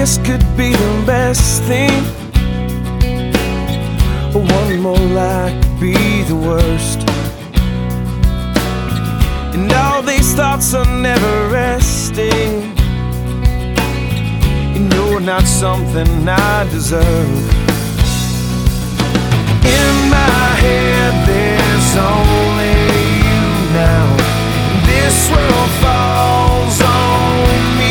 this could be the best thing, or one more life could be the worst. And all these thoughts are never resting, and you're not something I deserve. In my head there's only you now. This world falls on me.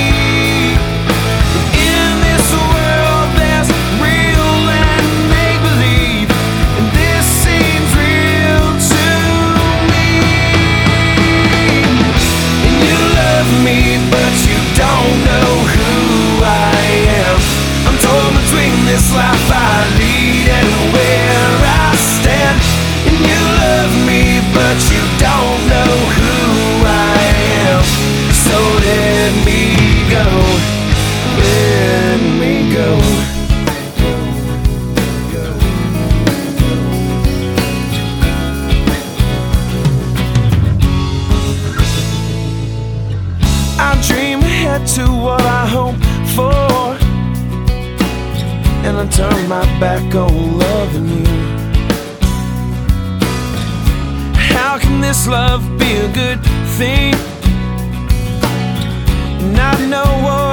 In this world there's real and make-believe, and this seems real to me. And you love me, but you don't know who I am. I'm torn between this life I lead and where I stand. And you love me, but you don't know who I am. So let me go, let me go. I dream ahead to what I hope for, and I turn my back on loving you. How can this love be a good thing? And I know what